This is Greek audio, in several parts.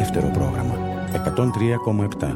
δεύτερο πρόγραμμα 103,7.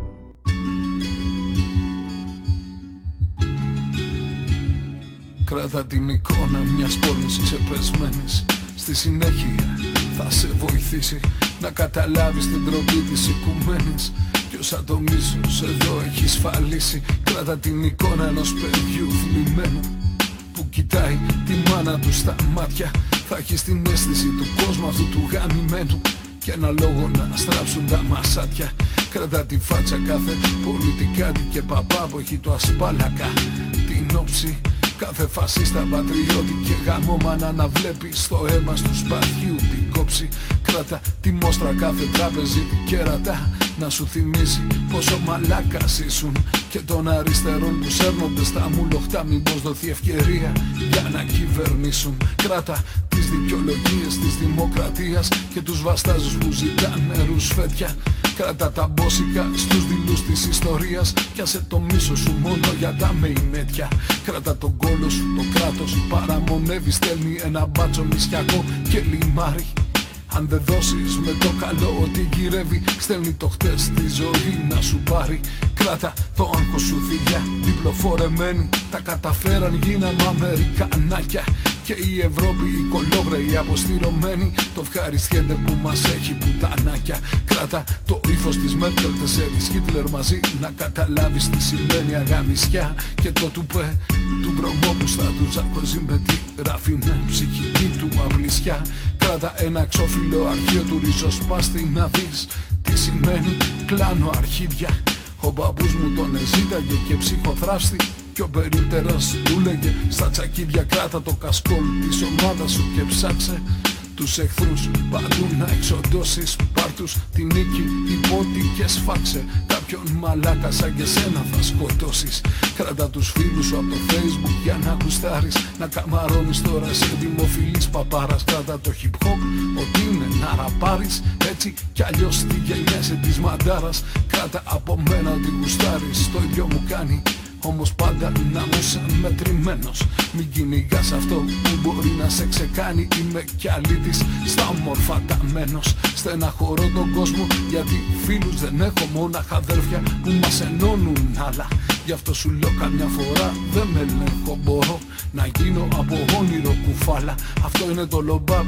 Κράτα την εικόνα μιας πόλης ξεπεσμένης. Στη συνέχεια θα σε βοηθήσει να καταλάβεις την τροπή της οικουμένης. Ποιος ατομίζος εδώ έχει σφαλίσει. Κράτα την εικόνα ενός παιδιού θλιμμένου που κοιτάει τη μάνα του στα μάτια. Θα έχεις την αίσθηση του κόσμου αυτού του γαμημένου και ένα λόγο να στράψουν τα μασάτια. Κράτα τη φάτσα κάθε πολιτικάτη και παπά που έχει το ασπάλακα την όψη. Κάθε φασίστα πατριώτη και γαμώμανα να βλέπει στο αίμα του σπαθιού την κόψη. Κράτα τη μόστρα κάθε τράπεζη κέρατα να σου θυμίζει πόσο μαλάκας ήσουν και των αριστερών που σέρνονται στα μουλοχτά μήπως δοθεί ευκαιρία για να κυβερνήσουν. Κράτα τις δικαιολογίες της δημοκρατίας και τους βαστάζους που ζητάνε ρουσφέτια. Κράτα τα μπόσικα στους δειλούς της ιστορίας κι άσε το μίσο σου μόνο για τα μεϊνέτια. Κράτα τον κόλο σου, το κράτος παραμονεύει, στέλνει ένα μπάτσο νησιακό και λιμάρι. Αν δεν δώσεις με το καλό ότι γυρεύει, στέλνει το χτες τη ζωή να σου πάρει. Κράτα το άγχος σου θηλιά, διπλοφορεμένοι τα καταφέραν, γίναν Αμερικανάκια. Και η Ευρώπη, οι κολόγραιοι αποστηρωμένοι, το ευχαριστιέται που μας έχει πουτανάκια. Κράτα το ύφος της Μέρκελ, 4 Χίτλερ μαζί, να καταλάβεις τι σημαίνει αγαμισιά. Και το τουπέ του βρωμόπουστα του Σαρκοζή με τη ραφινέ ψυχική του απλησιά. Κράτα ένα εξώφυλλο αρχείο του ριζοσπάστη να δεις τι σημαίνει κλάνο αρχίδια. Ο μπαμπούς μου τον εζήταγε και ψυχοθράφστη κι ο περίπτερας του λέγε στα τσακίδια. Κράτα το κασκόλ της ομάδας σου και ψάξε τους εχθρούς παντού να εξοντώσεις. Πάρ' τους τη νίκη υπότι και σφάξε. Κάποιον μαλάκα σαν και σένα θα σκοτώσεις. Κράτα τους φίλους σου από το Facebook για να γουστάρεις. Να καμαρώνεις τώρα σε δημοφιλής παπάρας. Κράτα το hip hop ότι είναι να ραπάρεις. Έτσι κι αλλιώς τη γενιάσαι της μαντάρας. Κράτα από μένα ότι γουστάρεις, το ίδιο μου κάνει. Όμως πάντα να μου σαν μετρημένος. Μην κυνηγάς αυτό που μπορεί να σε ξεκάνει. Είμαι κι αλήτης στα όμορφα ταμένος. Στεναχωρώ τον κόσμο γιατί φίλους δεν έχω, μόναχα αδέρφια που μας ενώνουν άλλα. Γι' αυτό σου λέω καμιά φορά δεν με ελέγχω. Μπορώ να γίνω από όνειρο κουφάλα. Αυτό είναι το λομπάπ.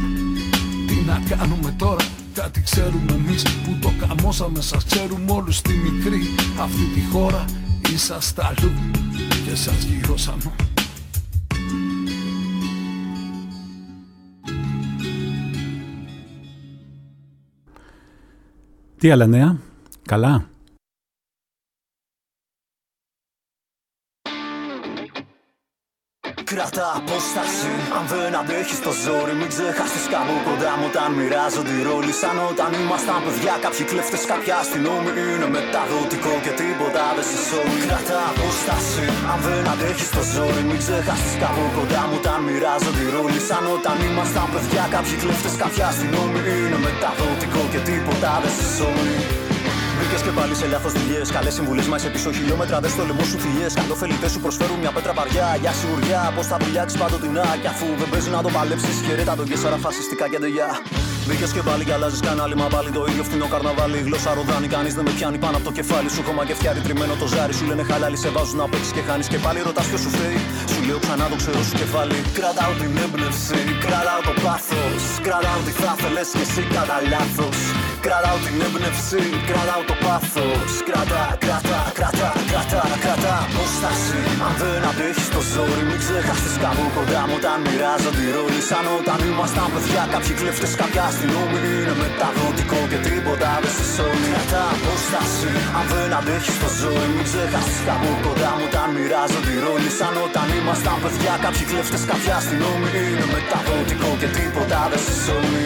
Τι να κάνουμε τώρα, κάτι ξέρουμε εμείς που το καμώσαμε. Σας ξέρουμε όλους στη μικρή αυτή τη χώρα. Είσαστε αλλού και σας γυρώσαμε. Τι άλλα νέα, καλά. Κράτα απόσταση, αν δεν αντέχεις το ζόρι. Μην ξεχάσεις κάπου κοντά μου όταν μοιράζονται οι ρόλοι. Σαν όταν ήμασταν παιδιά, κάποιοι κλέφτες, κάποιοι αστυνόμοι. Είναι μεταδοτικό και τίποτα δεν σε σώζει. Κράτα απόσταση, αν δεν αντέχεις το ζόρι. Μην ξεχάσεις κάπου κοντά μου όταν μοιράζονται οι ρόλοι. Σαν όταν ήμασταν παιδιά, κάποιοι κλέφτες, κάποιοι αστυνόμοι. Είναι μεταδοτικό και τίποτα δεν σε σώζει. Μπήκες και πάλι σε λάθος δουλειές. Καλές συμβουλές, μα είσαι πίσω χιλιόμετρα. Δες το λαιμό σου φυγές. Καντοφελιτές σου προσφέρουν μια πέτρα παριά. Για σιγουριά, πώς θα δουλειάξεις παντοτινά. Κι αφού δεν παίζει να το παλέψεις, χαιρέτα τον Κέσσαρα φασιστικά και ντεγιά. Μπήκες και πάλι κι αλλάζεις κανάλι. Μα πάλι το ίδιο φθηνό καρναβάλι. Γλώσσα ροδάνει, κανείς δεν με πιάνει πάνω από το κεφάλι σου. Χώμα και φτιάρι τριμμένο το ζάρι. Σου λένε χαλάλι, σε βάζουν να παίξεις και χάνεις. Και πάλι ρωτάς ποιος σου φταίει. Σου λέω ξανά το ξέρω σου κεφάλι. Κρατάω την έμπνευση, κρατάω το πάθος. Κρατάω τι θα θέλες και εσύ κατά λάθος. Κρατάω την έμπνευση, κρατάω το πάθος. Κρατά απόσταση. Αν δεν αντέχεις το ζόρι, μην ξεχάσεις κάπου κοντά μου όταν μοιράζονται οι ρόλοι. Σαν όταν ήμασταν παιδιά, κάποιοι κλέφτες, κάποιοι αστυνόμοι. Είναι μεταδοτικό και τίποτα δεν σε σώζει. Κρατά απόσταση. Αν δεν αντέχεις το ζόρι, μην ξεχάσεις κάπου κοντά μου όταν μοιράζονται οι ρόλοι. Σαν όταν ήμασταν παιδιά, κάποιοι κλέφτες, κάποιοι αστυνόμοι. Είναι μεταδοτικό και τίποτα δεν σε σώζει.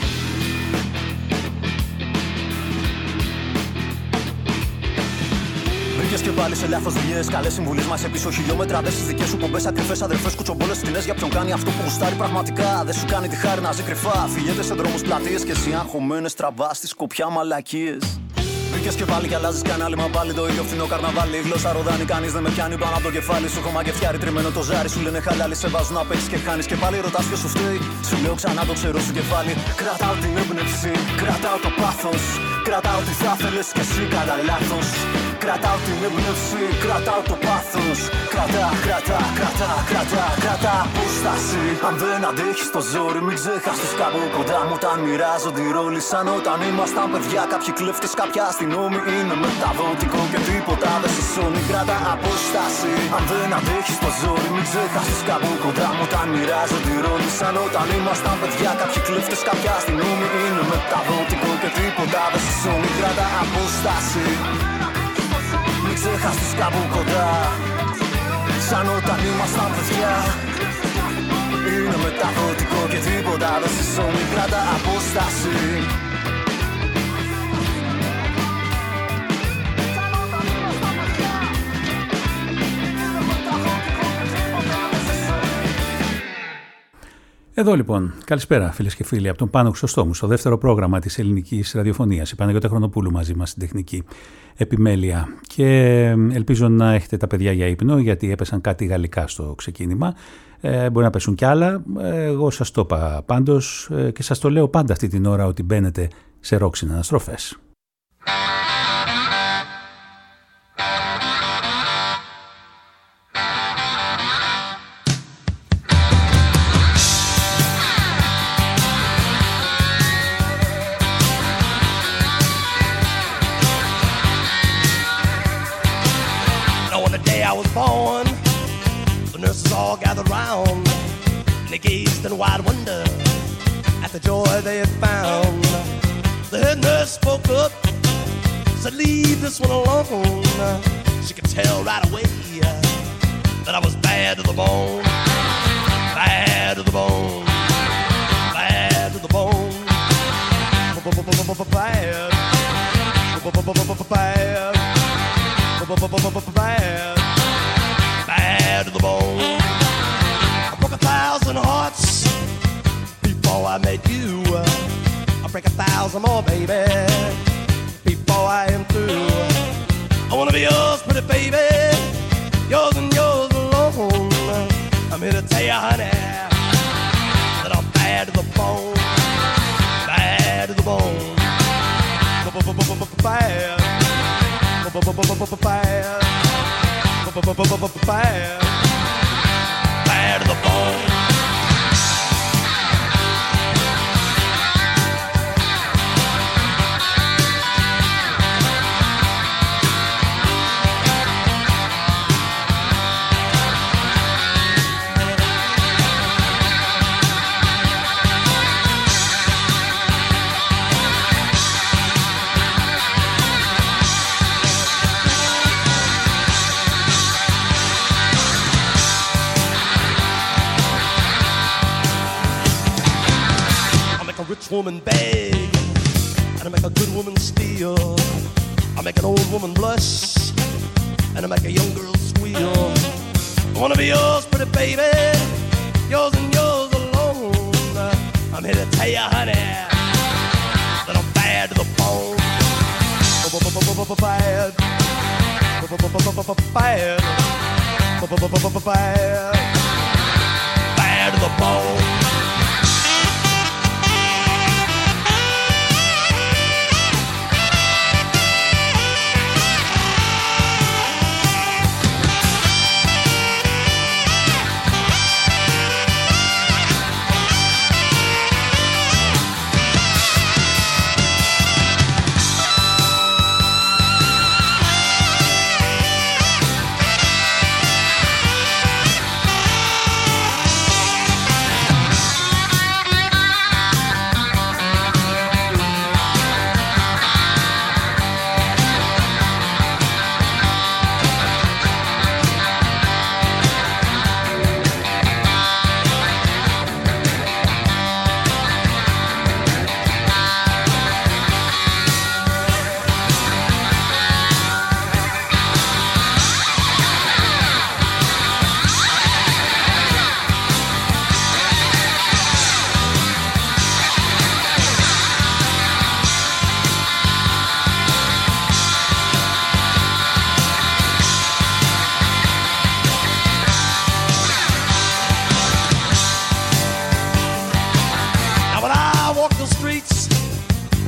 Μπήκες και πάλι σε λάθος δουλειές. Καλές συμβουλές, μα είσαι πίσω χιλιόμετρα. Δες τις δικές σου πομπές, ακρυφές αδερφές, κουτσομπόλες φτηνές. Για ποιον κάνει αυτό που γουστάρει πραγματικά. Δεν σου κάνει τη χάρη να ζει κρυφά. Φυγέται σε δρόμους πλατείες και εσύ αγχωμένες τραβάς στις σκοπιά μαλακίες. μπήκες και πάλι κι αλλάζεις κανάλι. Μα πάλι το ίδιο φθηνό καρναβάλι. Η γλώσσα ροδάνει, κανείς δεν με πιάνει πάνω από το κεφάλι. Σου έχω μαγευτιάρι τριμμένο το ζάρι. Σου λένε χαλάλι, σε βάζουν να παίξεις και χάνεις. Και πάλι ρωτάς ποιος σου φταίει. Σου λέω ξανά το ξέρω σου κεφάλι. Κρατάω την έμπνευση, κρατάω το πάθος. Κρατάω τι θα θέλεις κι εσύ κατά λάθος. Κρατάω την έμπνευση, κρατάω το πάθος. Κρατά απόσταση. Αν δεν αντέχεις το ζόρι, μην ξεχάσεις κάπου κοντά μου. Όταν μοιράζονται οι ρόλοι σαν όταν ήμασταν παιδιά. Κάποιοι κλέφτες, κάποια αστυνόμοι είναι μεταδοτικό και τίποτα δεν σε σώνει. Κρατά απόσταση. Αν δεν αντέχεις το ζόρι, μην ξεχάσεις κάπου κοντά μου. Όταν μοιράζονται οι ρόλοι σαν όταν ήμασταν παιδιά. Κάποιοι κλέφτες, κάποια αστυνόμοι είναι μεταδοτικό και τίποτα δεν σε σώνει. Κρατά απόσταση. Μην ξεχάσεις κάπου κοντά σαν όταν ήμασταν παιδιά. Είναι μεταδοτικό και τίποτα δεν σε σώνει. Κράτα απόσταση. Εδώ λοιπόν, καλησπέρα φίλες και φίλοι από τον Πάνο Χρυσοστόμου στο δεύτερο πρόγραμμα της ελληνικής ραδιοφωνίας. Η Παναγιώτα Χρονοπούλου μαζί μας στην τεχνική επιμέλεια. Και ελπίζω να έχετε τα παιδιά για ύπνο, γιατί έπεσαν κάτι γαλλικά στο ξεκίνημα. Μπορεί να πέσουν κι άλλα. Εγώ σας το είπα πάντως και σας το λέω πάντα αυτή την ώρα ότι μπαίνετε σε ροκ συναναστροφές. Born, the nurses all gathered round, and they gazed in wide wonder at the joy they had found. The head nurse spoke up, said, "Leave this one alone." She could tell right away that I was bad to the bone, bad to the bone, bad to the bone, bad, bad. Bad to the bone. I broke 1,000 hearts before I met you. I'll break 1,000 more, baby, before I am through. I wanna be yours, pretty baby, yours and yours alone. I'm here to tell you, honey, that I'm bad to the bone, bad to the bone, bad, bad. Bad, bad to the bone. Woman beg, and I make a good woman steal. I make an old woman blush, and I make a young girl squeal. I wanna be yours, pretty baby, yours and yours alone. I'm here to tell you, honey, that I'm bad to the bone. Bad, bad, bad, bad to the bone.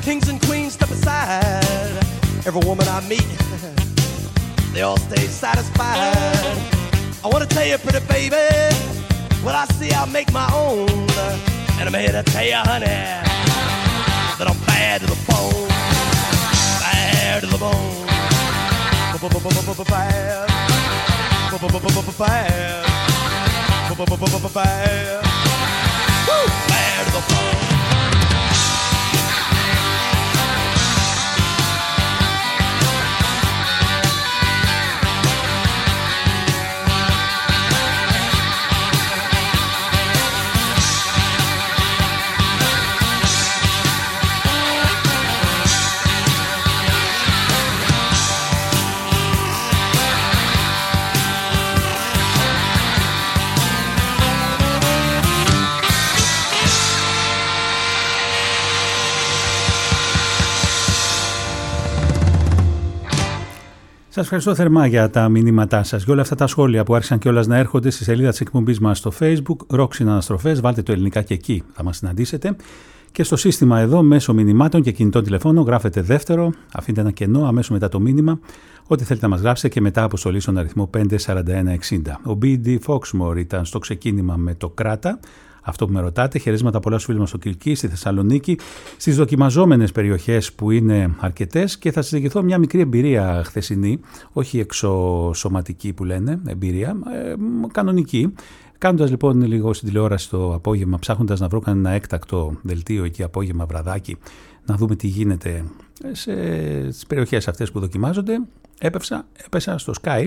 kings and queens step aside. Every woman I meet, they all stay satisfied. I wanna tell you, pretty baby, what I see I'll make my own. And I'm here to tell you, honey, that I'm bad to the bone. Bad to the bone. Bad. Bad. Bad. Woo! Bad to the bone. Σας ευχαριστώ θερμά για τα μηνύματά σας και όλα αυτά τα σχόλια που άρχισαν κιόλας να έρχονται στη σελίδα της εκπομπής μας στο Facebook, Rock Συναναστροφές, βάλτε το ελληνικά και εκεί θα μας συναντήσετε. Και στο σύστημα εδώ, μέσω μηνυμάτων και κινητών τηλεφώνων, γράφετε δεύτερο, αφήνετε ένα κενό αμέσως μετά το μήνυμα, ό,τι θέλετε να μας γράψετε και μετά αποστολή στον αριθμό 54160. Ο B.D. Foxmore ήταν στο ξεκίνημα με το Κράτα. Αυτό που με ρωτάτε, χαιρετίσματα πολλά στους φίλους μας στο Κιλκί, στη Θεσσαλονίκη, στις δοκιμαζόμενες περιοχές που είναι αρκετές και θα σας διηγηθώ μια μικρή εμπειρία χθεσινή, όχι εξωσωματική που λένε, εμπειρία, κανονική. Κάνοντας λοιπόν λίγο στην τηλεόραση το απόγευμα, ψάχνοντας να βρω κανένα έκτακτο δελτίο εκεί απόγευμα βραδάκι, να δούμε τι γίνεται στις περιοχές αυτές που δοκιμάζονται, έπεσα στο Sky,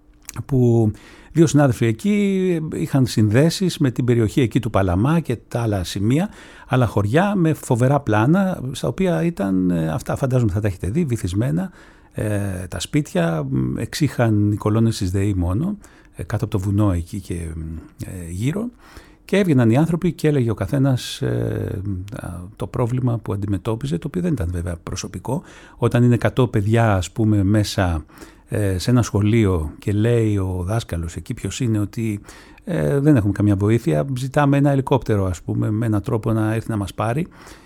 που δύο συνάδελφοι εκεί είχαν συνδέσεις με την περιοχή εκεί του Παλαμά και τα άλλα σημεία, άλλα χωριά με φοβερά πλάνα, στα οποία ήταν αυτά, φαντάζομαι θα τα έχετε δει, βυθισμένα τα σπίτια, εξήχαν οι κολόνες της ΔΕΗ μόνο, κάτω από το βουνό εκεί και γύρω, και έβγαιναν οι άνθρωποι και έλεγε ο καθένας το πρόβλημα που αντιμετώπιζε, το οποίο δεν ήταν βέβαια προσωπικό. Όταν είναι 100 παιδιά ας πούμε μέσα σε ένα σχολείο και λέει ο δάσκαλος εκεί ποιος είναι ότι δεν έχουμε καμία βοήθεια, ζητάμε ένα ελικόπτερο ας πούμε με έναν τρόπο να έρθει να μας πάρει,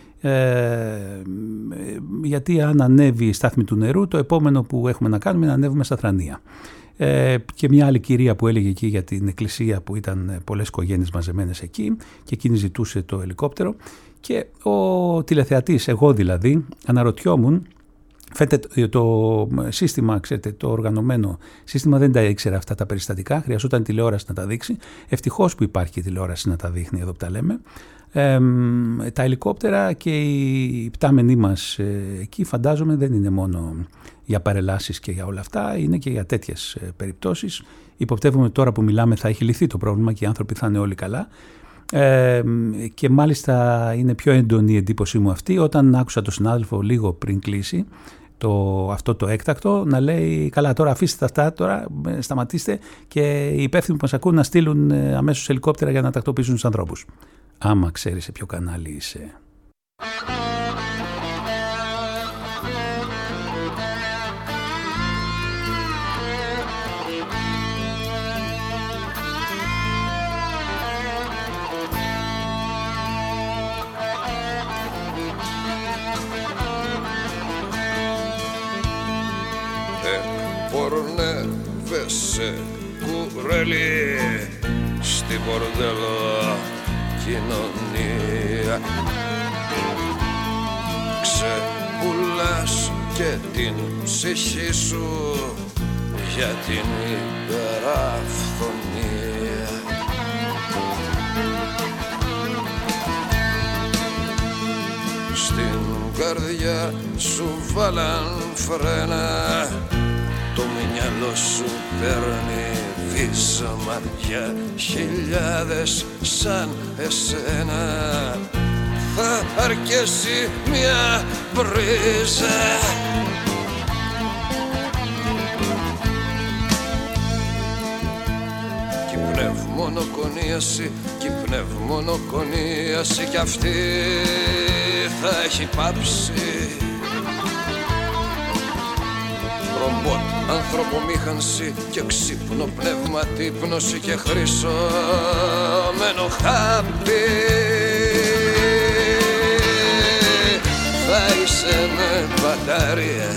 γιατί αν ανέβει η στάθμη του νερού το επόμενο που έχουμε να κάνουμε είναι να ανέβουμε στα Θρανία. Και μια άλλη κυρία που έλεγε εκεί για την εκκλησία που ήταν πολλές οικογένειες μαζεμένες εκεί και εκείνη ζητούσε το ελικόπτερο, και ο τηλεθεατής, εγώ δηλαδή, αναρωτιόμουν, φαίνεται το σύστημα, ξέρετε, το οργανωμένο σύστημα δεν τα ήξερε αυτά τα περιστατικά, χρειαζόταν τηλεόραση να τα δείξει, ευτυχώς που υπάρχει η τηλεόραση να τα δείχνει εδώ που τα λέμε. Τα ελικόπτερα και οι πτάμενοι μας εκεί φαντάζομαι δεν είναι μόνο για παρελάσεις και για όλα αυτά, είναι και για τέτοιες περιπτώσεις. Υποπτεύομαι τώρα που μιλάμε θα έχει λυθεί το πρόβλημα και οι άνθρωποι θα είναι όλοι καλά. Και μάλιστα είναι πιο έντονη η εντύπωσή μου αυτή όταν άκουσα τον συνάδελφο λίγο πριν κλείσει αυτό το έκτακτο να λέει καλά, τώρα αφήστε αυτά, τώρα σταματήστε και οι υπεύθυνοι που μας ακούν να στείλουν αμέσως ελικόπτερα για να τακτοποιήσουν τους ανθρώπους. Άμα ξέρεις σε ποιο κανάλι είσαι. Πορνεύεσαι κουρέλι στην μπορδέλο κοινωνία, ξεπουλάς και την ψυχή σου για την υπεραφθονία. Στην καρδιά σου βάλαν φρένα, το μυαλό σου παίρνει βίζαμα για χιλιάδες σαν εσένα. Θα αρκέσει μια μπρίζα. Κι πνευμονοκονίαση, κι πνευμονοκονίαση κι αυτή θα έχει πάψει. Ρομπότ, ανθρωπομήχανση και ξύπνο πνεύματι πνώση και χρυσόμενο χάπι. Θα είσαι με μπαταρία,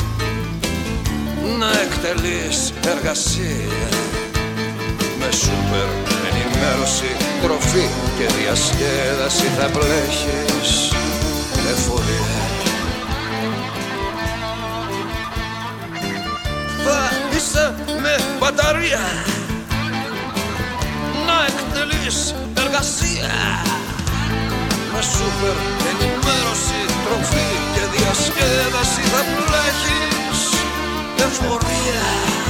να εκτελείς εργασία με σούπερ ενημέρωση, τροφή και διασκέδαση θα πλέχεις εφορία. Θα είσαι με μπαταρία, να εκτελείς εργασία με σούπερ ενημέρωση, τροφή και διασκέδαση θα πλέχεις εφορία.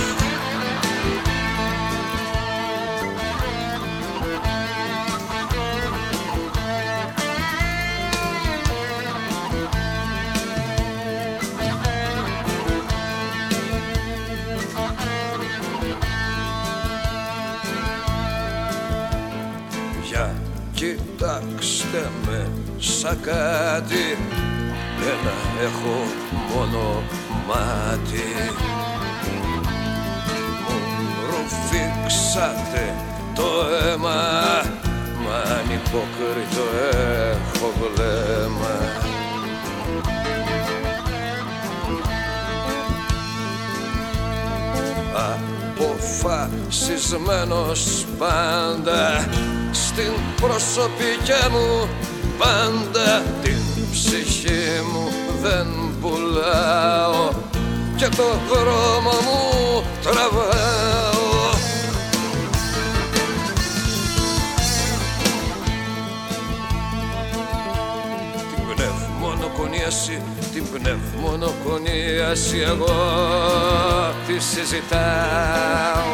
Κοιτάξτε με σαν κάτι, ένα έχω μόνο μάτι. Μου ρουφήξατε το αίμα, μα ανυπόκριτο έχω βλέμμα. Αποφασισμένος πάντα στην προσωπική μου πάντα, την ψυχή μου δεν πουλάω και το δρόμο μου τραβάω. Την πνευμονοκονίαση, την πνευμονοκονίαση εγώ τη συζητάω.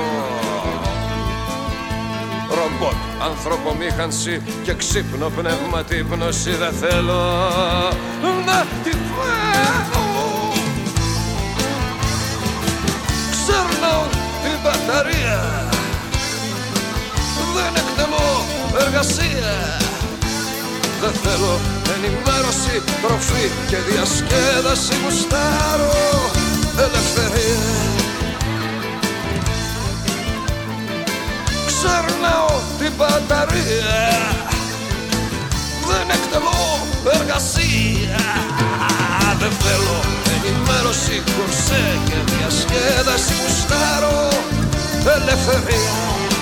Ρομπότ, ανθρωπομήχανση και ξύπνο πνεύμα, την πνώση δεν θέλω να τη φάω. Ξέρνω την μπαταρία, δεν εκτελώ εργασία. Δεν θέλω ενημέρωση, τροφή και διασκέδαση, γουστάρω ελευθερία. Ξέρναω την μπαταρία, δεν εκτελώ εργασία. Δεν θέλω ενημέρωση, κουρσέ και διασκέδαση, γουστάρω ελευθερία.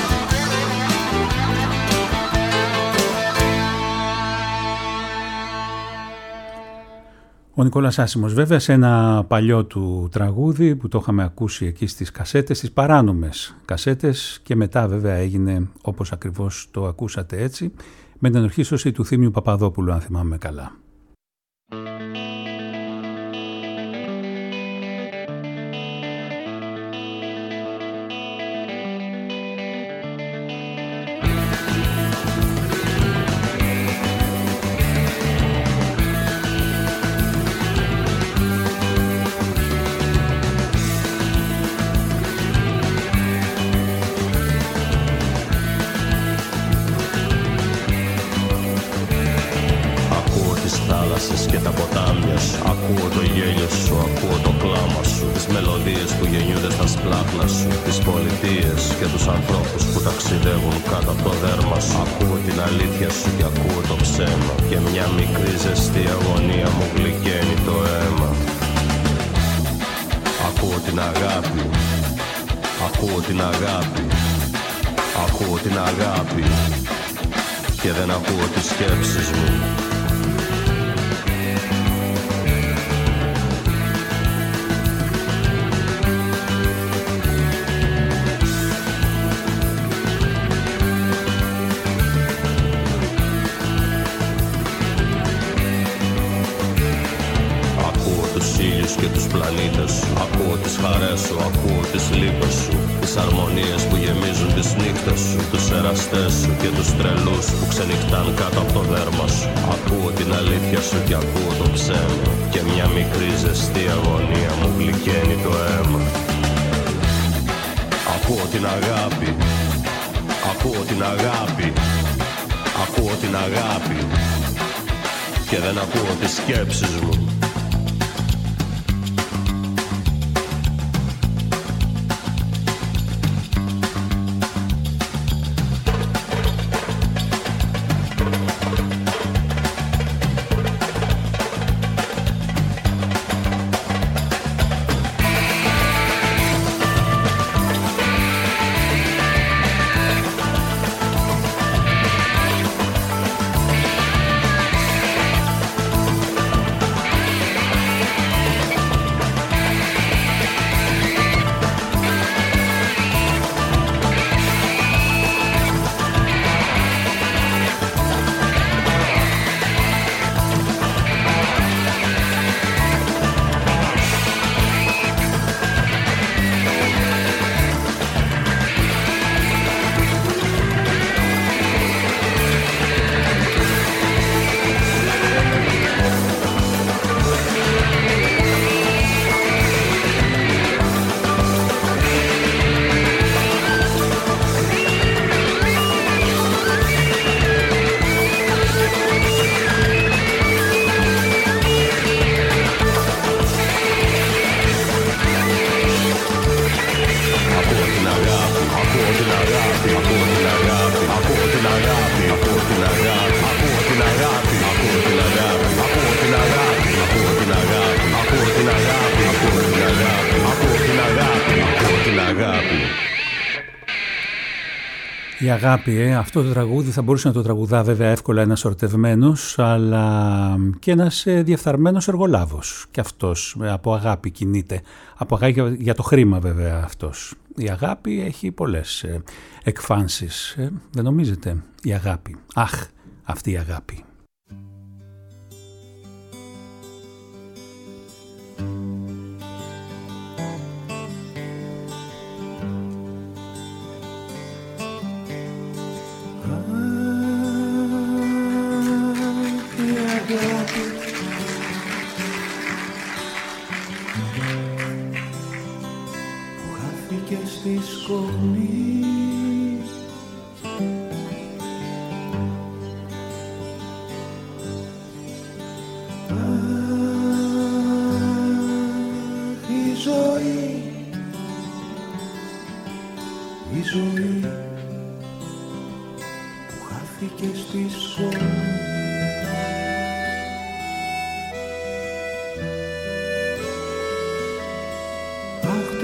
Ο Νικόλας Άσημος βέβαια σε ένα παλιό του τραγούδι που το είχαμε ακούσει εκεί στις κασέτες, στις παράνομες κασέτες, και μετά βέβαια έγινε όπως ακριβώς το ακούσατε έτσι, με την ενορχίστρωση του Θήμιου Παπαδόπουλου, αν θυμάμαι καλά. Και τα ποτάμια σου, ακούω το γέλιο σου, ακούω το κλάμα σου, τις μελωδίες που γεννιούνται στα σπλάχνα σου, τις πολιτείες και τους ανθρώπους που ταξιδεύουν κάτω από το δέρμα σου. Ακούω την αλήθεια σου και ακούω το ψέμα, και μια μικρή ζεστή αγωνία μου γλυκαίνει το αίμα. Ακούω την αγάπη, ακούω την αγάπη, ακούω την αγάπη, και δεν ακούω τις σκέψεις μου. Και τους πλανήτες σου, ακούω τις χαρές σου, ακούω τις λύπες σου, τις αρμονίες που γεμίζουν τις νύχτες σου, τους εραστές σου και τους τρελούς που ξενυχτάν κάτω από το δέρμα σου. Ακούω την αλήθεια σου και ακούω το ψέμα, και μια μικρή ζεστή αγωνία μου γλυκαίνει το αίμα. Ακούω την αγάπη, ακούω την αγάπη, ακούω την αγάπη, και δεν ακούω τις σκέψεις μου. Η αγάπη, αυτό το τραγούδι θα μπορούσε να το τραγουδά βέβαια εύκολα ένας ορτευμένος, αλλά και ένας διεφθαρμένος εργολάβος. Και αυτός από αγάπη κινείται, από αγάπη για το χρήμα βέβαια αυτός. Η αγάπη έχει πολλές εκφάνσεις, δεν νομίζετε? Η αγάπη, αχ, αυτή η αγάπη. Στη σκόνη η ζωή που χάθηκε στη σκόνη. Το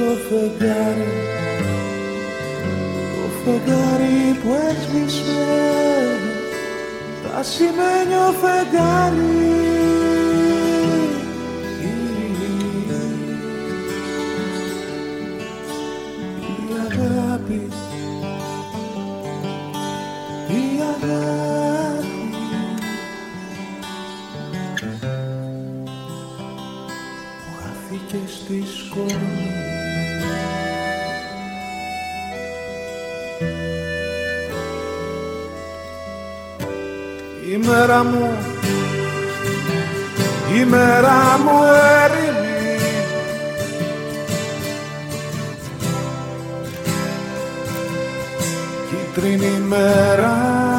φεγγάρι που έσβησε, τα σημαίνιο φεγγάρι. Η αγάπη, η αγάπη που χάθηκε στη σκόνη. Η μέρα μου έρημη, κίτρινη μέρα,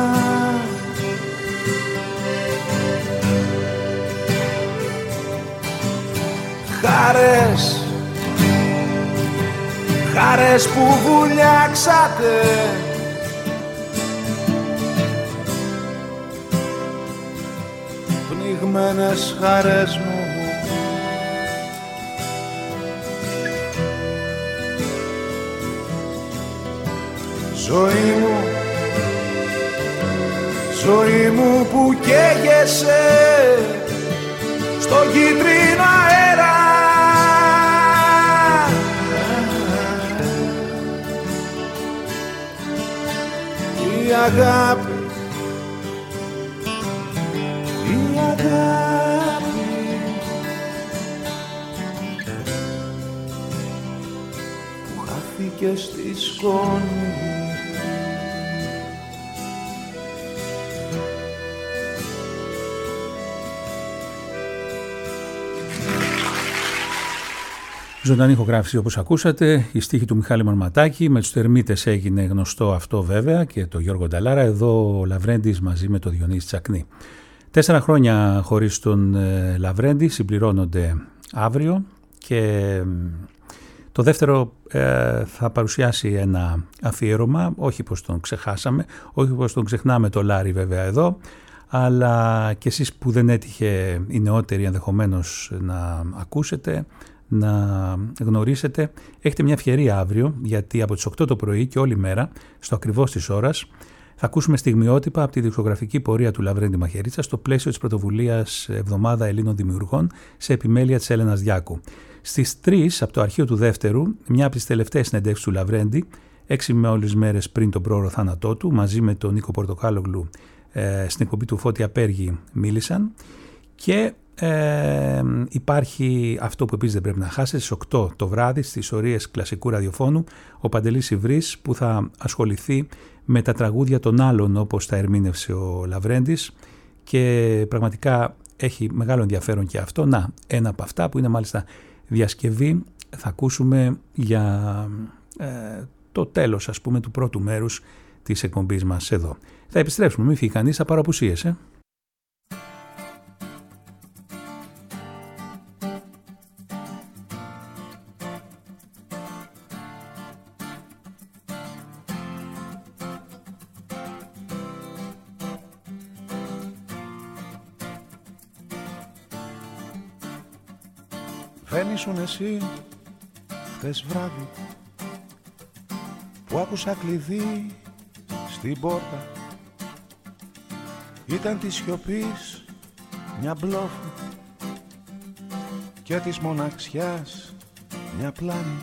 χαρές που βουλιάξατε, πνιγμένες χαρές μου. Ζωή μου που καίγεσαι στο κίτρινο αέρα. Η αγάπη, η αγάπη που χάθηκε στη σκόνη. Ζωντανή ηχογράφηση όπως ακούσατε, η στίχη του Μιχάλη Μαρματάκη, με τους Τερμίτες έγινε γνωστό αυτό βέβαια και το Γιώργο Νταλάρα, εδώ ο Λαβρέντης μαζί με το Διονύση Τσακνή. 4 χρόνια χωρίς τον Λαβρέντη συμπληρώνονται αύριο και το δεύτερο θα παρουσιάσει ένα αφιέρωμα, όχι πως τον ξεχάσαμε, όχι πως τον ξεχνάμε το Λάρη βέβαια εδώ, αλλά και εσείς που δεν έτυχε οι νεότεροι ενδεχομένως να ακούσετε, να γνωρίσετε, έχετε μια ευκαιρία αύριο, γιατί από τις 8 το πρωί και όλη μέρα, στο ακριβώς της ώρας, θα ακούσουμε στιγμιότυπα από τη δισκογραφική πορεία του Λαβρέντη Μαχαιρίτσα στο πλαίσιο της πρωτοβουλίας Εβδομάδα Ελλήνων Δημιουργών σε επιμέλεια της Έλενας Διάκου. Στις 3 από το αρχείο του δεύτερου, μια από τις τελευταίες συνεντεύξεις του Λαβρέντη, 6 με όλες μέρες πριν τον πρόωρο θάνατό του, μαζί με τον Νίκο Πορτοκάλογλου στην εκπομπή του Φώτη Απέργη μίλησαν και υπάρχει αυτό που επίσης δεν πρέπει να χάσετε, στις 8 το βράδυ στις ορίες κλασικού ραδιοφώνου ο Παντελής Ιβρής που θα ασχοληθεί με τα τραγούδια των άλλων όπως τα ερμήνευσε ο Λαβρέντης και πραγματικά έχει μεγάλο ενδιαφέρον και αυτό. Να, ένα από αυτά που είναι μάλιστα διασκευή θα ακούσουμε για το τέλος ας πούμε του πρώτου μέρους της εκπομπής μας εδώ. Θα επιστρέψουμε, μην φύγει κανείς, θα πάρω απουσίες. Δεν ήσουν εσύ χθες βράδυ που άκουσα κλειδί στην πόρτα. Ήταν της σιωπής μια μπλόφα και της μοναξιάς μια πλάνη.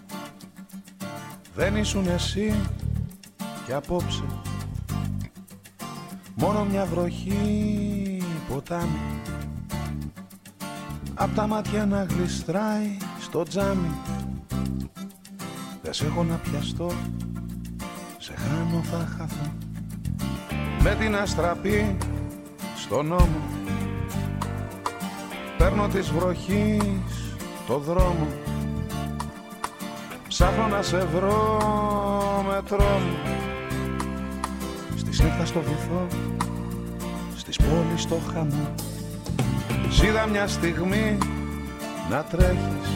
Δεν ήσουν εσύ κι απόψε μόνο μια βροχή ποτάμι. Απ' τα μάτια να γλιστράει στο τζάμι. Δεν σε έχω να πιαστώ, σε χάνω θα χαθώ. Με την αστραπή στον νόμο παίρνω της βροχής το δρόμο. Ψάχνω να σε βρω με τρόμο. Στις νύχτα στο βυθό, στις πόλεις στο χαμό. Ζήδα μια στιγμή να τρέχεις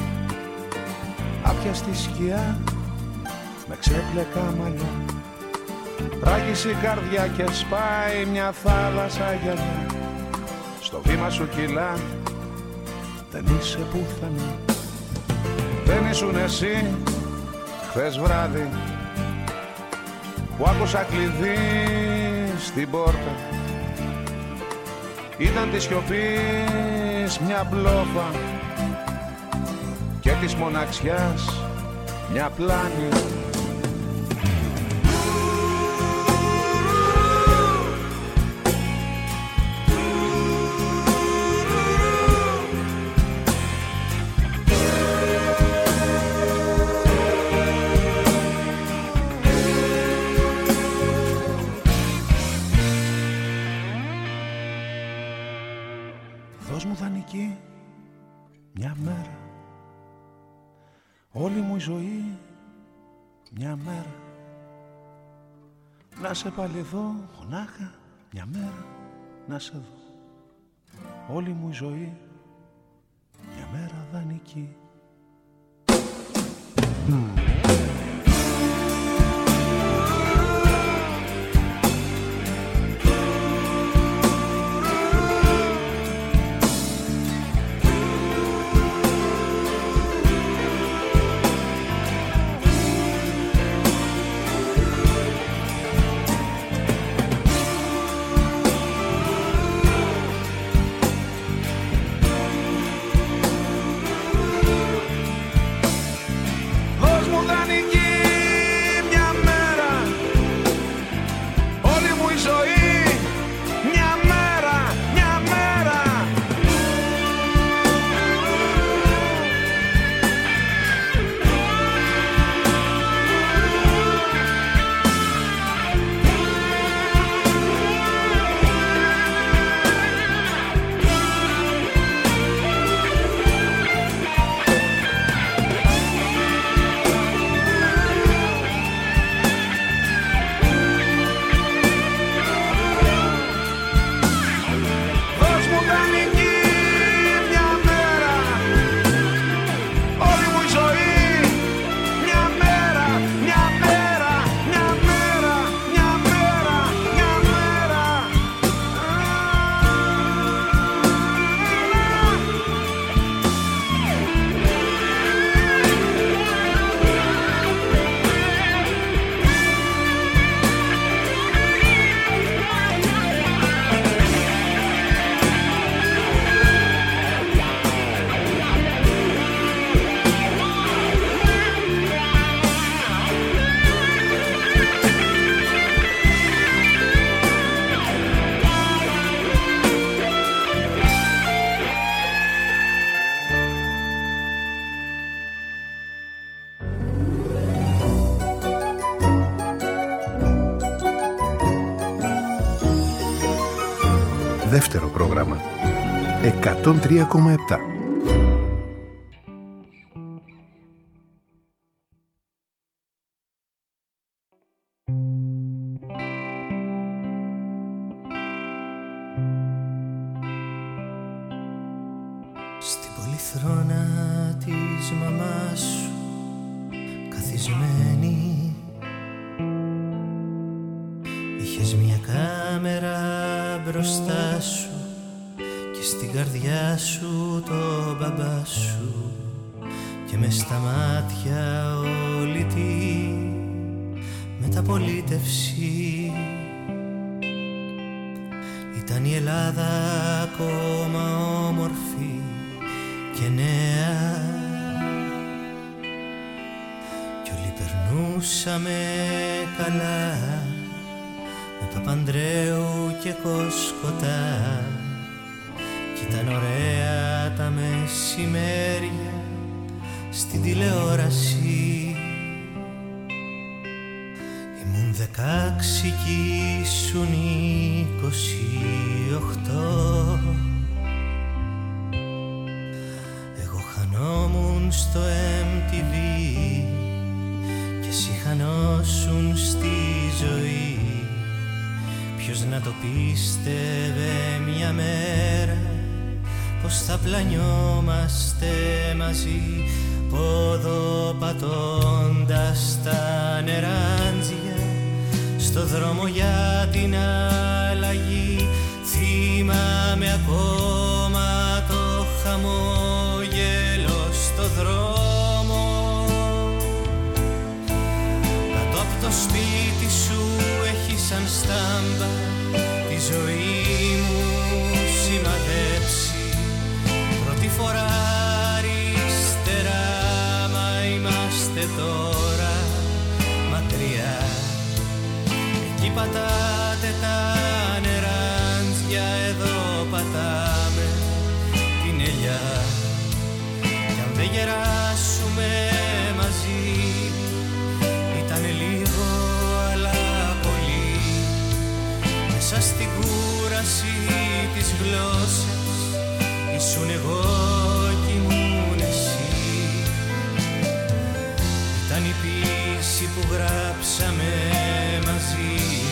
άπιαστη σκιά με ξέπλεκα μαλλιά. Ράγισε η καρδιά και σπάει μια θάλασσα γυαλιά. Στο βήμα σου κυλά, δεν είσαι πουθενά. Δεν ήσουν εσύ χθες βράδυ που άκουσα κλειδί στην πόρτα. Ήταν της σιωπής μια μπλόφα και της μοναξιάς μια πλάνη. Δώσ' μου δανεική μια μέρα, όλη μου η ζωή μια μέρα. Να σε πάλι εδώ μονάχα μια μέρα, να σε δω. Όλη μου η ζωή μια μέρα δανεική. Δεύτερο πρόγραμμα 103,7. Στην πολυθρόνα της μαμάς σου καθισμένη είχες μια κάμερα μπροστά σου και στην καρδιά σου το μπαμπά σου και μες στα μάτια όλη τη με μεταπολίτευση. Ήταν η Ελλάδα ακόμα όμορφη και νέα κι όλοι περνούσαμε καλά με Παπανδρέου και Κοσκοτά κι ήταν ωραία τα μεσημέρια στην τηλεόραση. Ήμουν 16 κι ήσουν 28. Εγώ χανόμουν στο MTV και εσύ χανόσουν στη ζωή. Ποιος να το πίστευε μια μέρα πως θα πλανιόμαστε μαζί, ποδοπατώντας τα νεράντζια στο δρόμο για την αλλαγή. Θυμάμαι ακόμα το χαμόγελο στο δρόμο. Κάτω απ' το σπίτι σου έχει σαν στάμπα τη ζωή μου σημαδέψει. Πρώτη φορά αριστερά, μα είμαστε τώρα μακριά. Εκεί πατάτε τα νεράντζια, εδώ πατάμε την ελιά. Κι αν δεν γεράσουμε μαζί, ήτανε λίγο αλλά πολύ. Μέσα στην κούραση της γλώσσας ήσουν εγώ κι ήμουν εσύ. Ήταν η ποίηση που γράψαμε μαζί.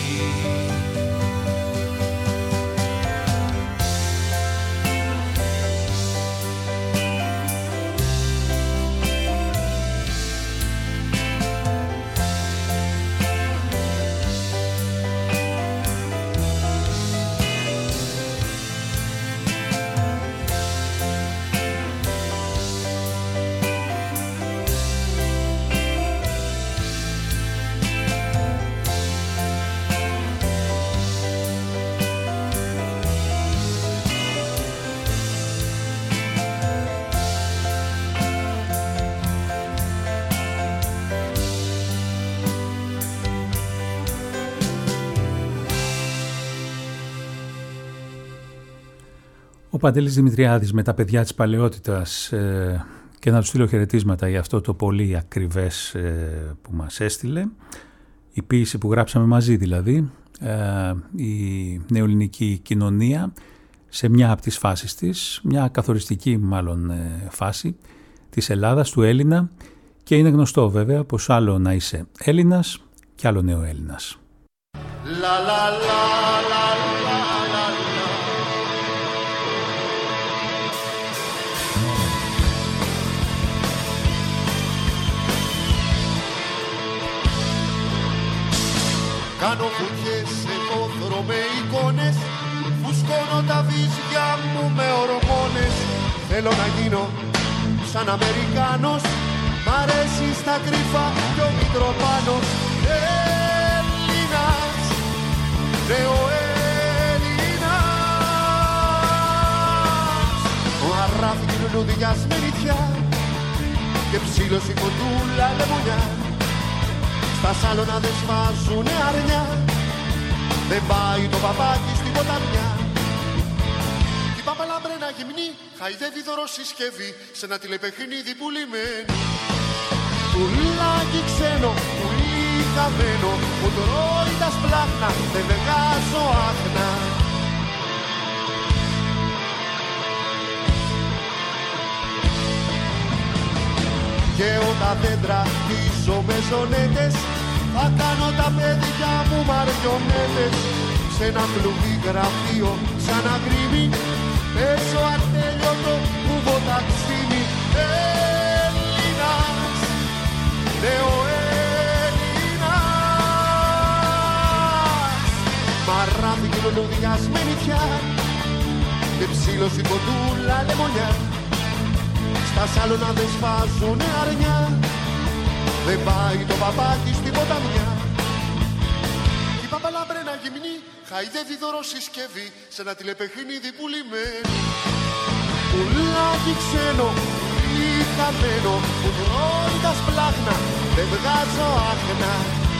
Ο Παντελής Δημητριάδης με τα παιδιά της παλαιότητας και να του στείλω χαιρετίσματα για αυτό το πολύ ακριβές που μας έστειλε. Η ποίηση που γράψαμε μαζί δηλαδή, η νεοελληνική κοινωνία σε μια από τις φάσεις της, μια καθοριστική μάλλον φάση της Ελλάδας, του Έλληνα, και είναι γνωστό βέβαια πως άλλο να είσαι Έλληνας και άλλο νεοέλληνας. Κάνω βουτιές σε πόθρο με εικόνες, φουσκώνω τα βίζια μου με ορμόνες. Θέλω να γίνω σαν Αμερικάνος, μ' αρέσει στα κρύφα κι ο Μητροπάνος. Έλληνας, νεοέλληνας, ο αράφι την λουλούδια σμενιτιά και ψήλωση κοντούλα λεμονιά. Τα σάλωνα δεν σφάζουνε αρνιά, δεν πάει το παπάκι στην ποταμιά. Η πάπα λαμπρένα γυμνή χαϊδεύει δωροσυσκευή σε ένα τηλεπαιχνίδι πουλημένη. Πουλάκι ξένο, πουλί χαμένο, που τρώει τα σπλάχνα, δεν βγάζω άχνα. Και όταν δέντρα χτίζω με ζωνέτες, θα κάνω τα παιδιά μου μαριονέτες. Σε ένα κλουβί γραφείο σαν αγρίμι, παίζω ατέλειωτο κουβοταξίμι. Έλληνας, νεοέλληνας, μαράφι και λουλούδια σμενιτιά και ψήλωση κοντούλα λεμονιά. Στα σάλωνα δεν σφάζουνε αρνιά, δεν πάει το παπάκι στην ποταμιά. χαϊδεύει δώρο συσκευή σε ένα τηλεπαιχνίδι πουλημένο. Πουλάκι ξένο ή χαμένο που τρώει τα σπλάχνα, δεν βγάζω άχνα.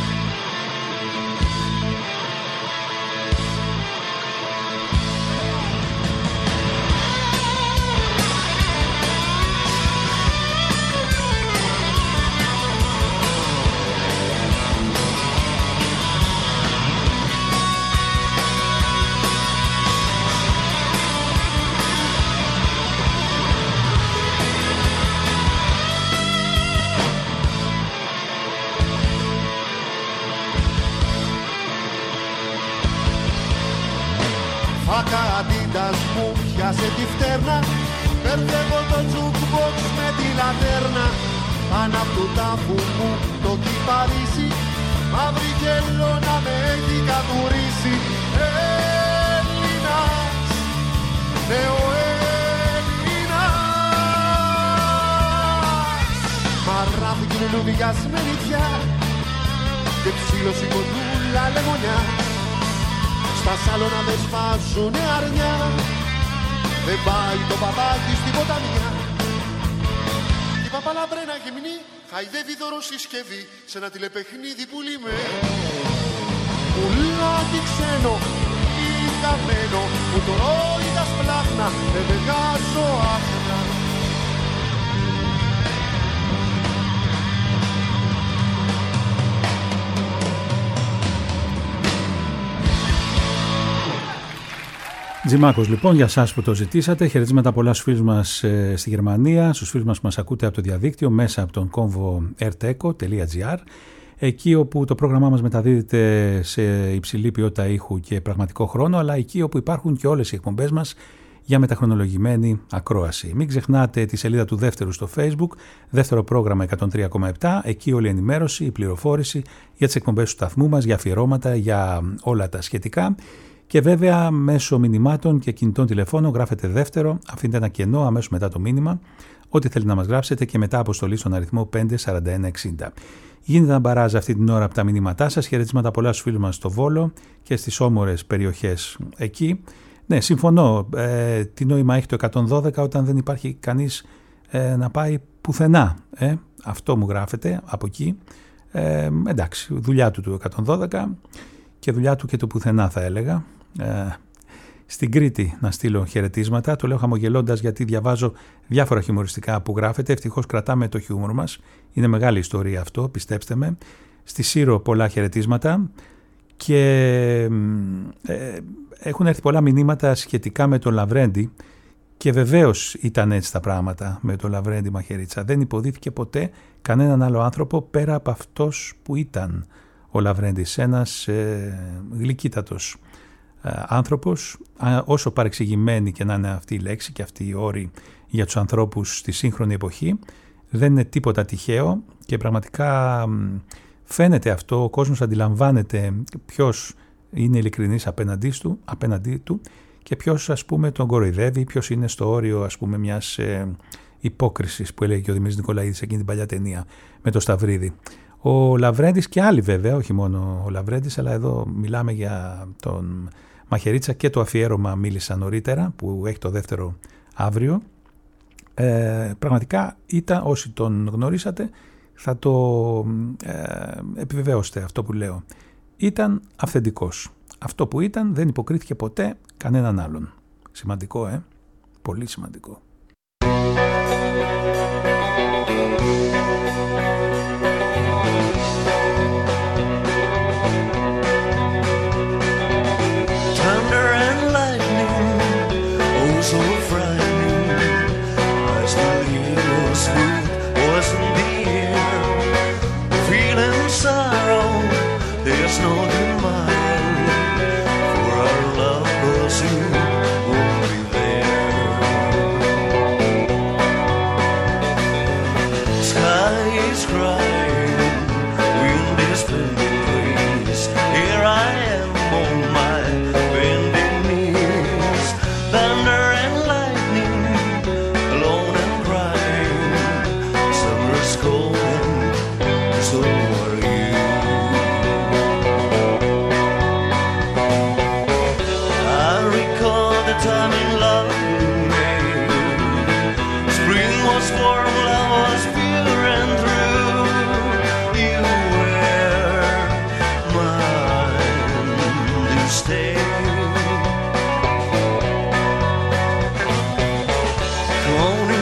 Αντίτας μου πιάσε τη φτέρνα, μπερδεύω το jukebox με τη λατέρνα. Πάνω απ' του τάφου μου το κυπαρίσι, μαύρη κελώνα με έχει κατουρίσει. Έλληνας, νεοέλληνας, μαράφικη λουλουδιασμένη πια και ψήλωση κοντούλα λεμονιά. Στα σάλωνα δεν σφάζουνε αρνιά, δεν πάει το παπάκι στην ποταμιά. Η παπαλαμπρένα γυμνή χαϊδεύει δώρο συσκευή σε ένα τηλεπαιχνίδι πουλημένο. Πουλάκι ξένο ή καμένο που τρώει τα σπλάχνα, δεν βγάζω άχνα. Τζιμάκος λοιπόν, για σας που το ζητήσατε, χαιρετίσματα πολλά στους φίλους μας στη Γερμανία, στους φίλους μας που μας ακούτε από το διαδίκτυο μέσα από τον κόμβο rteco.gr, εκεί όπου το πρόγραμμά μας μεταδίδεται σε υψηλή ποιότητα ήχου και πραγματικό χρόνο, αλλά εκεί όπου υπάρχουν και όλες οι εκπομπές μας για μεταχρονολογημένη ακρόαση. Μην ξεχνάτε τη σελίδα του δεύτερου στο Facebook, δεύτερο πρόγραμμα 103,7, εκεί όλη η ενημέρωση, η πληροφόρηση για τις εκπομπές του σταθμού μας, για αφιερώματα, για όλα τα σχετικά. Και βέβαια μέσω μηνυμάτων και κινητών τηλεφώνων γράφετε δεύτερο, αφήνετε ένα κενό αμέσως μετά το μήνυμα, ό,τι θέλετε να μας γράψετε και μετά αποστολή στον αριθμό 54160. Γίνεται ένα μπαράζ αυτή την ώρα από τα μηνύματά σας, χαιρετίσματα πολλά στους φίλους μας στο Βόλο και στις όμορες περιοχές εκεί. Ναι, συμφωνώ, τι νόημα έχει το 112 όταν δεν υπάρχει κανείς να πάει πουθενά, αυτό μου γράφετε από εκεί. Εντάξει, δουλειά του 112 και δουλειά του και το πουθενά θα έλεγα. Στην Κρήτη να στείλω χαιρετίσματα, το λέω χαμογελώντας γιατί διαβάζω διάφορα χιουμοριστικά που γράφετε, ευτυχώς κρατάμε το χιούμορ μας, είναι μεγάλη ιστορία αυτό, πιστέψτε με. Στη Σύρο πολλά χαιρετίσματα και έχουν έρθει πολλά μηνύματα σχετικά με τον Λαβρέντη και βεβαίως ήταν έτσι τα πράγματα με τον Λαβρέντη Μαχαιρίτσα, δεν υποδίθηκε ποτέ κανέναν άλλο άνθρωπο πέρα από αυτός που ήταν ο Λαβρέντης, ένας γλυκύτατος άνθρωπος, όσο παρεξηγημένη και να είναι αυτή η λέξη και αυτή η όρη για τους ανθρώπους στη σύγχρονη εποχή, δεν είναι τίποτα τυχαίο και πραγματικά φαίνεται αυτό, ο κόσμος αντιλαμβάνεται ποιος είναι ειλικρινής απέναντί του και ποιος ας πούμε τον κοροϊδεύει, ποιος είναι στο όριο ας πούμε μιας υπόκρισης που έλεγε και ο Δημήτρης Νικολαίδης εκείνη την παλιά ταινία με το Σταυρίδη. Ο Λαβρέντης και άλλοι βέβαια, όχι μόνο ο Λαβρέντης, αλλά εδώ μιλάμε για τον Μαχαιρίτσα και το αφιέρωμα μίλησα νωρίτερα που έχει το δεύτερο αύριο. Πραγματικά ήταν, όσοι τον γνωρίσατε θα το επιβεβαιώσετε αυτό που λέω. Ήταν αυθεντικός. Αυτό που ήταν δεν υποκρίθηκε ποτέ κανέναν άλλον. Σημαντικό, πολύ σημαντικό. So frightening, I still hear your sweet voice in the air. Feeling sorrow, there's no denying, for our love will soon won't be there. Sky is crying, wind is bending trees. Here I am on my bending knees. Thunder and lightning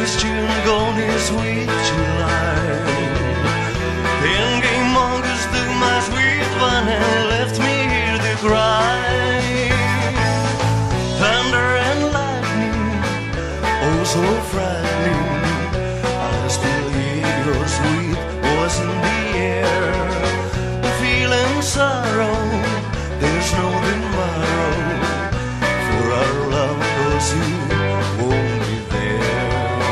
his tune gone his sweet July. Then came August to my sweet one and left me here to cry. Thunder and lightning, oh so frightening. I still hear your sweet voice in the air. Feeling sorrow, there's no tomorrow. For our love, 'cause you won't be there.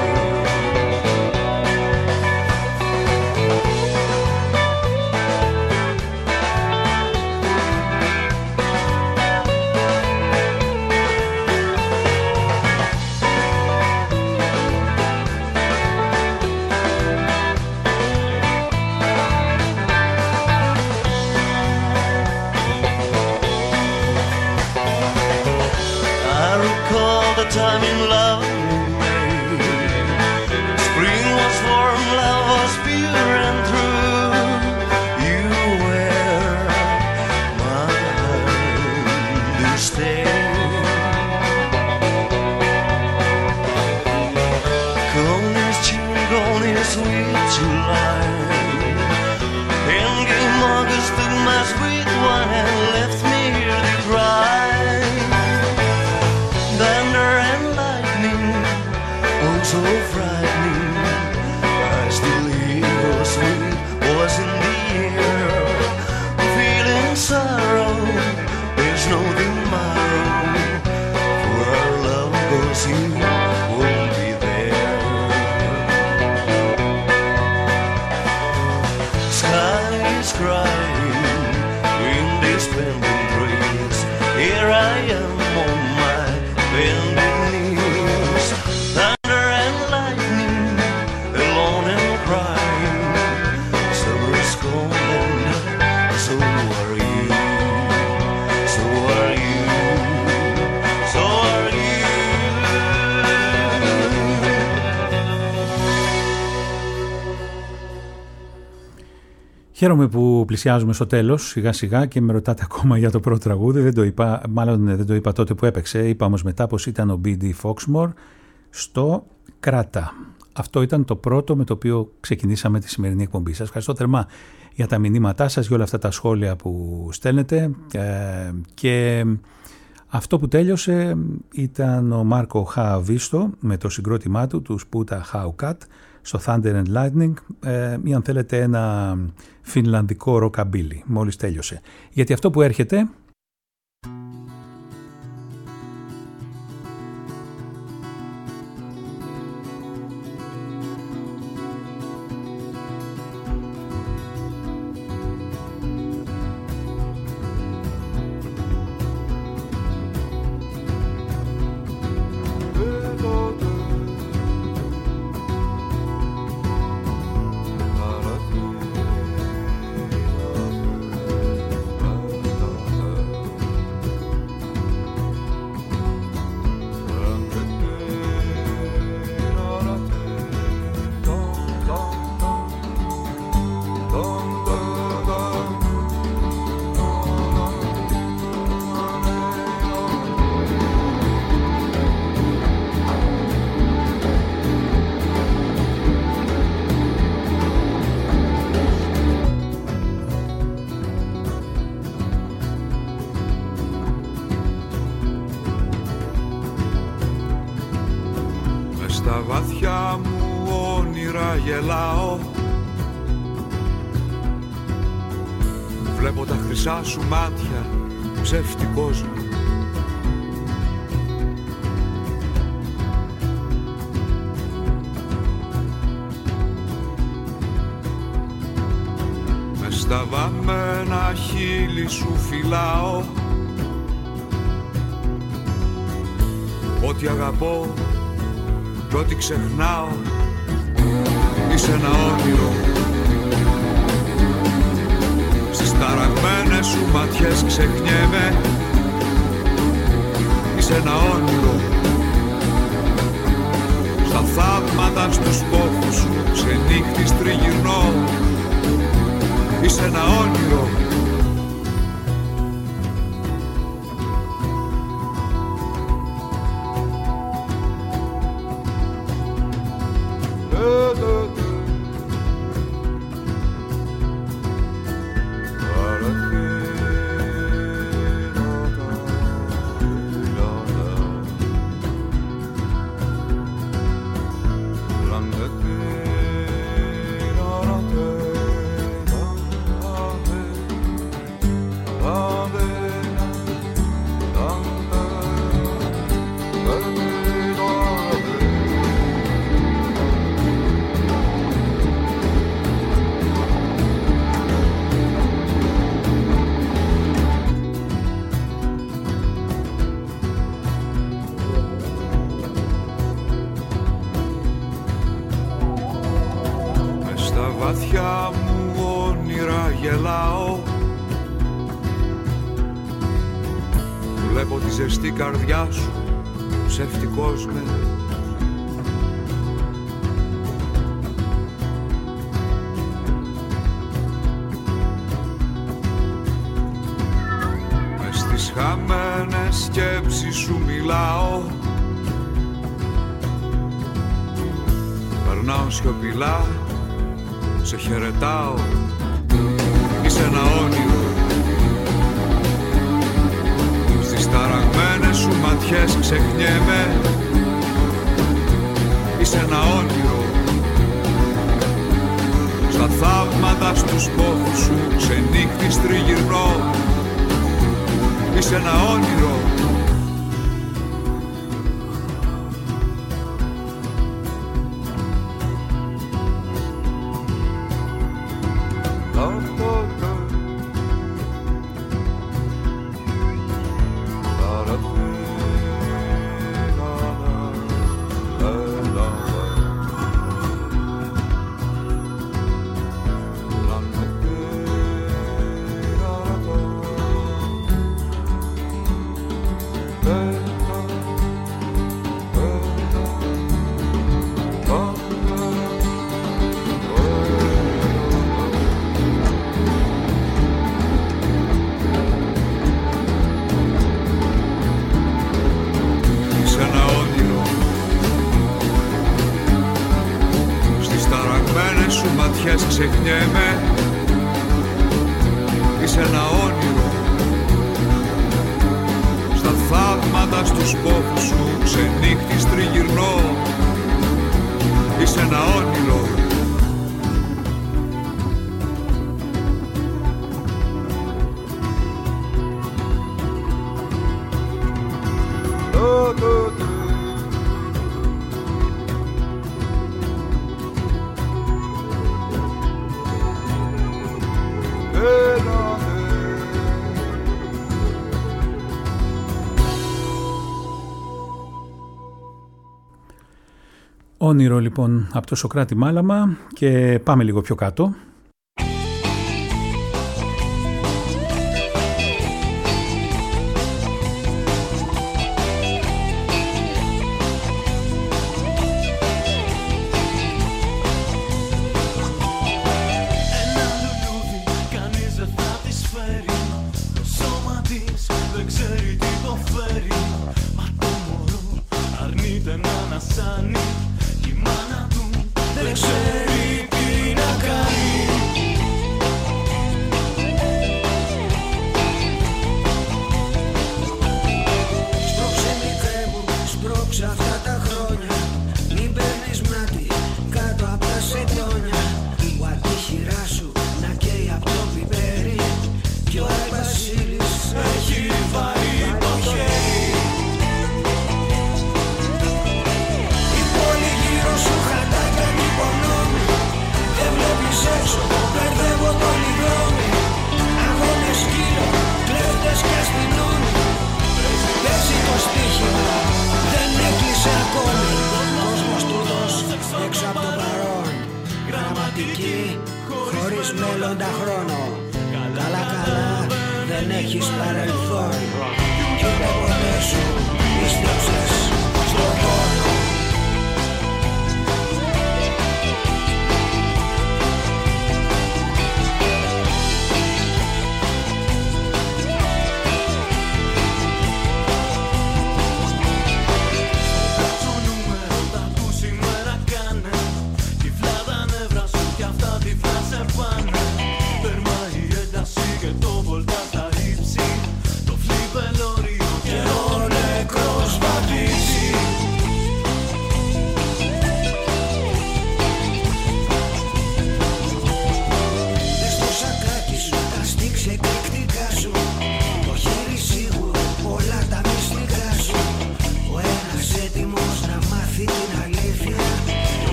Time in love we made. Spring was warm, love was pure and true. You were mine to stay. Gone is June, gone is sweet July. Then came August to my sweet one and left me here to cry. Thunder and lightning, oh so frightening. I still hear your sweet voice in the air. Feeling sorrow, there's no tomorrow. For our love, 'cause you won't be there. Sky is crying, wind is bending trees. Here I am on my bending knees, thunder and lightning, alone and crying. Summer's gone and so are you, so are you, so are you. Χαίρομαι που πλησιάζουμε στο τέλος σιγά σιγά και με ρωτάτε ακόμα για το πρώτο τραγούδι. Δεν το είπα, μάλλον δεν το είπα τότε που έπαιξε. Είπα όμως μετά πως ήταν ο B.D. Foxmore στο Κράτα. Αυτό ήταν το πρώτο με το οποίο ξεκινήσαμε τη σημερινή εκπομπή. Σας ευχαριστώ θερμά για τα μηνύματά σας, για όλα αυτά τα σχόλια που στέλνετε. Και αυτό που τέλειωσε ήταν ο Μάρκο Χαβίστο με το συγκρότημά του, του Sputa Haukat, στο Thunder and Lightning, ή αν θέλετε ένα φινλανδικό rockabilly. Μόλις τέλειωσε. Γιατί αυτό που έρχεται... Στα βαθιά μου όνειρα γελάω, βλέπω τα χρυσά σου μάτια, ψεύτικος μου. Μες στα βαμμένα χείλη σου φυλάω ό,τι αγαπώ κι ό,τι ξεχνάω. Είσαι ένα όνειρο, στις ταραγμένες σου ματιές ξεχνιέμαι. Είσαι ένα όνειρο, στα θαύματα στους κόφους σου ξενύχτης τριγυρνώ. Είσαι ένα όνειρο, μάτια μου όνειρα γελάω. Βλέπω τη ζεστή καρδιά σου, ψευτικός με. Μες στις χαμένες σκέψεις σου μιλάω. Περνάω σιωπηλά, σε χαιρετάω. Είσαι ένα όνειρο. Στις ταραγμένες σου ματιές ξεχνιέμαι. Είσαι ένα όνειρο. Στα θαύματα στους πόθους σου ξενύχτης τριγυρνώ. Είσαι ένα όνειρο. Ξεχνιέμαι. Είσαι ένα όνειρο. Στα θαύματα στους πόθους σου ξενύχτης τριγυρνώ. Είσαι ένα όνειρο. Όνειρο λοιπόν από το Σωκράτη Μάλαμα και πάμε λίγο πιο κάτω.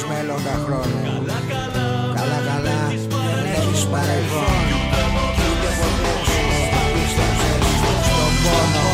χωρίς μέλλοντα χρόνο. Καλά καλά δεν έχεις παρελθόν. Κι ούτε ποτέ σου πίστεψες στον πόνο.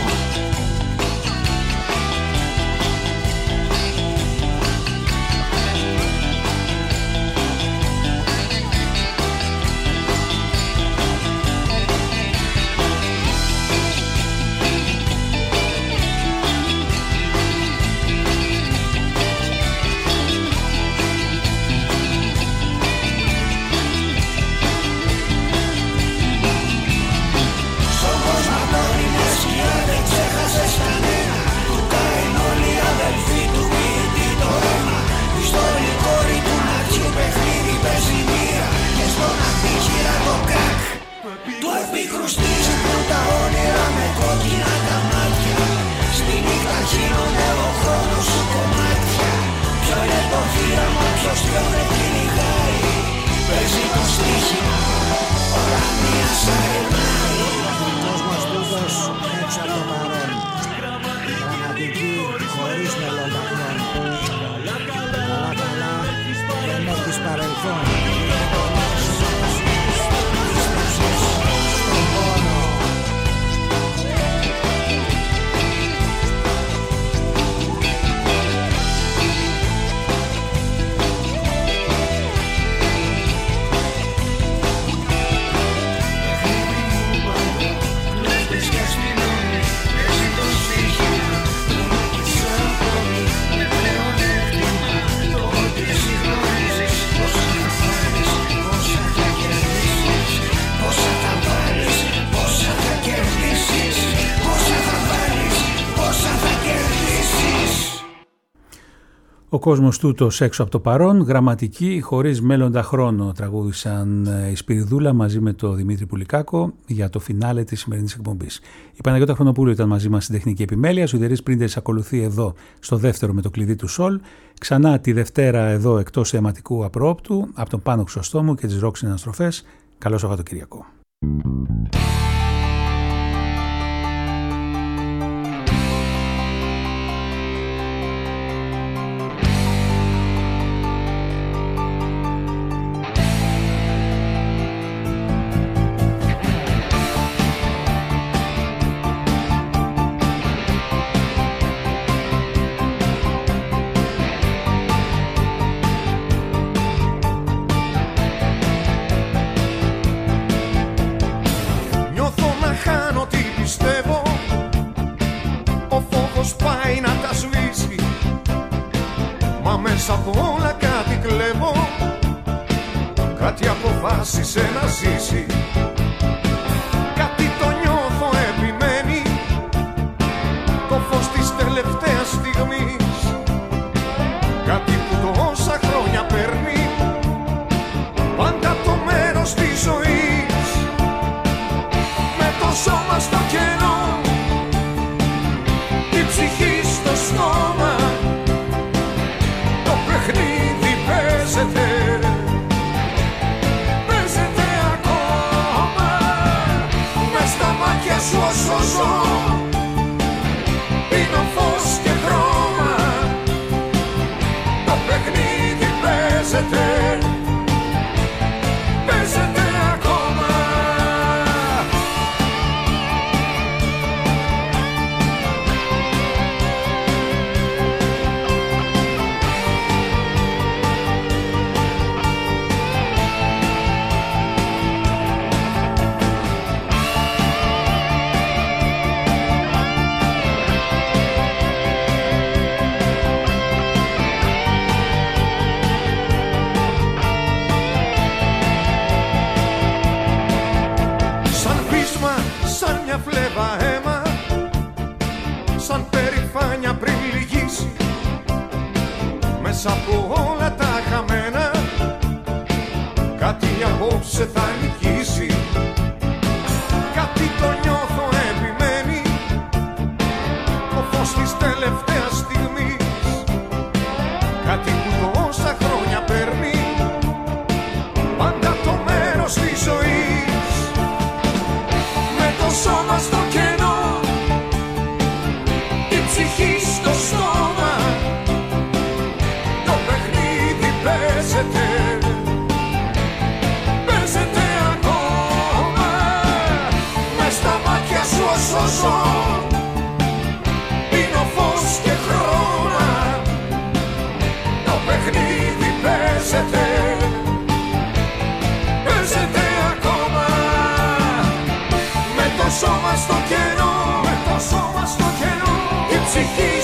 Ο κόσμος τούτος έξω από το παρόν, γραμματική χωρίς μέλλοντα χρόνο, τραγούδησαν η Σπυριδούλα μαζί με τον Δημήτρη Πουλικάκο για το φινάλε της σημερινής εκπομπής. Η Παναγιώτα Χρονοπούλου ήταν μαζί μας στην τεχνική επιμέλεια. Ο Σιδερής Πρίντες ακολουθεί εδώ στο δεύτερο με το κλειδί του Σολ. Ξανά τη Δευτέρα εδώ εκτός θεματικού απρόπτου από τον Πάνο Χρυσοστόμου και τις ροκ συναναστροφές. Καλό Σαββατοκύριακο. Από όλα κάτι κλέβω, κάτι αποφάσισε να ζήσει. Κάτι το νιώθω επιμένει, το φως της τελευταίας στιγμής. Κάτι που τόσα χρόνια παίρνει, πάντα το μέρος της ζωής. Με το σώμα στο κενό, η ψυχή στο στόμα, παιχνίδι παίζεται, παίζεται ακόμα. Μες στα μάτια σου όσο ζω, πίνω φως και χρώμα. Το παιχνίδι παίζεται, παίζεται ακόμα. Φλέβα αίμα, σαν περηφάνια πριν λυγίσει. Μέσα από όλα τα χαμένα, κάτι απόψε θα νικήσει. Κάτι το νιώθω επιμένει, το φως της τελευταίας στιγμής. Κάτι που τόσα χρόνια παίρνει, πάντα το μέρος της ζωής. Με το σώμα στο κενό, η ψυχή στο στόμα, το παιχνίδι παίζεται. Παίζεται ακόμα μες στα μάτια σου όσο ζω. Είναι ο φως και χρώμα. Το παιχνίδι παίζεται. Παίζεται ακόμα με το σώμα στο κενό. Με το σώμα στο κενό. Η ψυχή